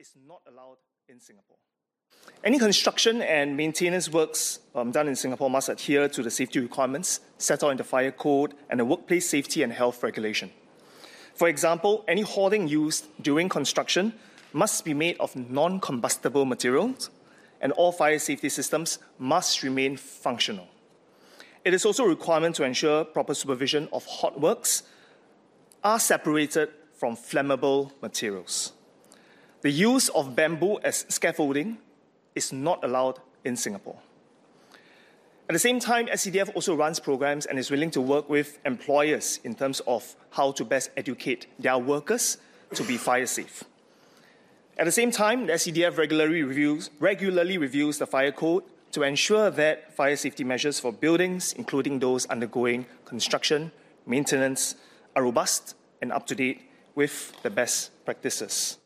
is not allowed in Singapore. Any construction and maintenance works done in Singapore must adhere to the safety requirements set out in the Fire Code and the Workplace Safety and Health Regulation. For example, any hoarding used during construction must be made of non-combustible materials, and all fire safety systems must remain functional. It is also a requirement to ensure proper supervision of hot works are separated from flammable materials. The use of bamboo as scaffolding is not allowed in Singapore. At the same time, SCDF also runs programs and is willing to work with employers in terms of how to best educate their workers to be fire safe. At the same time, the SCDF regularly reviews the Fire Code to ensure that fire safety measures for buildings, including those undergoing construction, maintenance, are robust and up to date with the best practices.